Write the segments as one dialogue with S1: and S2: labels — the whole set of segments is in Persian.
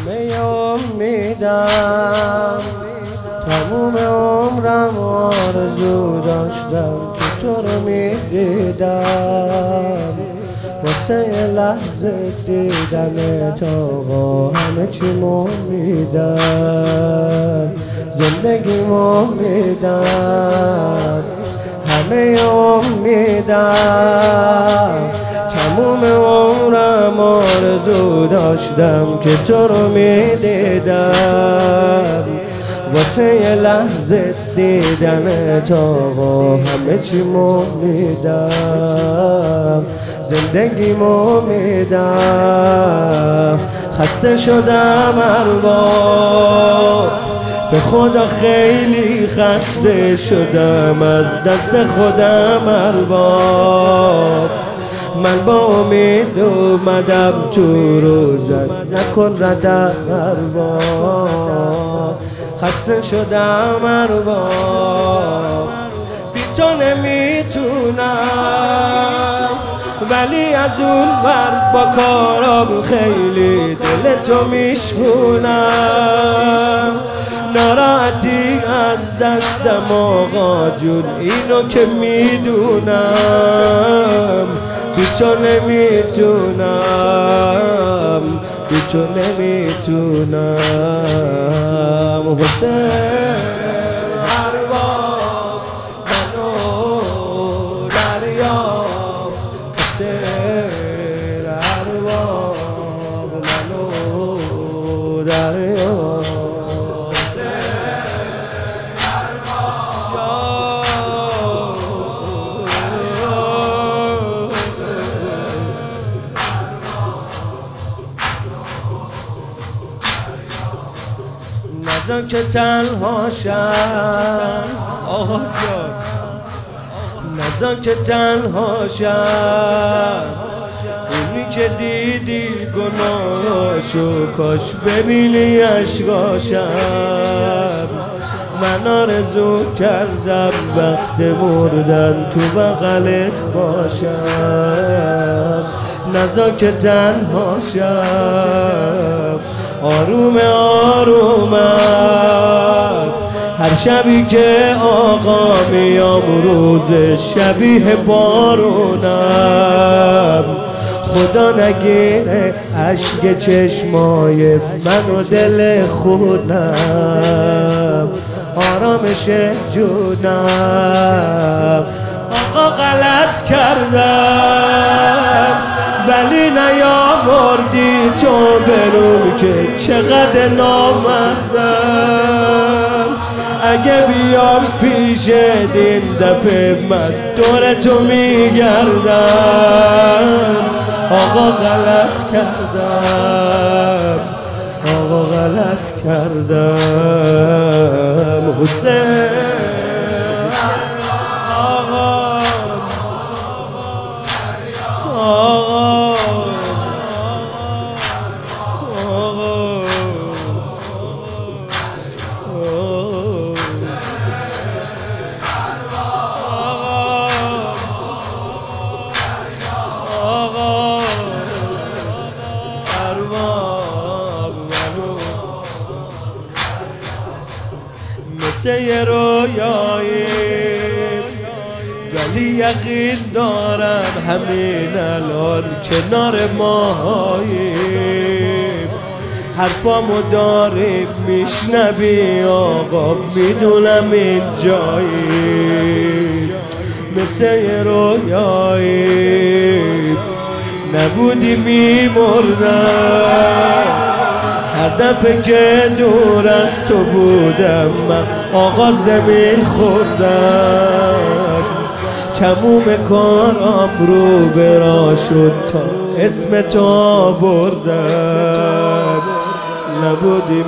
S1: همه امیدم تموم عمرم آرزو داشتم که تو رو میدیدم واسه یه لحظه دیدنت آقا همه چیمو میدم زندگیمو میدم همه امیدم تموم عمرم آرزو داشتم که تو رو میدیدم واسه یه لحظه دیدنت آقا همه چیمو میدم زندگیمو میدم خسته شدم ارباب به خدا خیلی خسته شدم از دست خودم ارباب من با امید اومدم تو روزت نکن ردم ارباب خسته شدم ارباب بی تو نمیتونم ولی از اون ور با کارم خیلی دل تو میشکونم ناراحتی از دستم آقا جون اینو که میدونم بی تو نمیتونم بی تو نمیتونم حسین ارباب منو دریاب حسین ارباب منو دریاب نذار که تنها شم آقا جان نذار که تنها شم اونی که دیدی گناهاشو کاش ببینی عشقاشم من آرزو کردم وقت مردن تو بغلت باشم نذار که تنها شم آروم آرومم هر شبی که آقا میام روز شبیه بارونم خدا نگیره اشک چشمای من و دل خونم آرامش جونم آقا غلط کردم ولی نیاوردی تو برون که چقدر نامردم اگه بیام پیش این دفعه من دور تو میگردم آقا غلط کردم آقا غلط کردم حسین مثل یه رویایی ولی یقین دارم همین الان کنار ماهاییم حرفامو داریم میشنوی آقا میدونم این جایی مثل یه رویایی نبودی میمردم هر دفعه که دور از تو بودم من آقا زمین خوردم تموم کارم رو برا شد تا اسم تو آوردم نبودی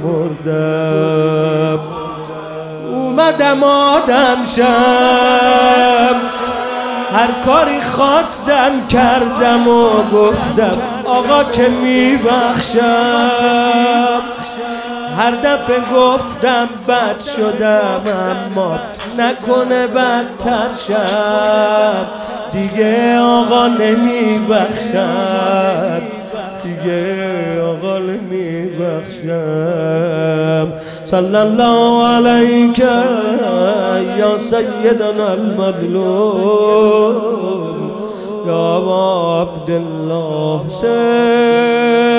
S1: میمردم اومدم آدم شم هر کاری خواستم کردم و گفتم آقا که میبخشم هر دفعه گفتم بد شدم اما نکنه بدتر شم دیگه آقا نمیبخشم دیگه آقا نمیبخشم بگم صلی الله علیک یا سیدنا المظلوم یا ابا عبدالله حسین.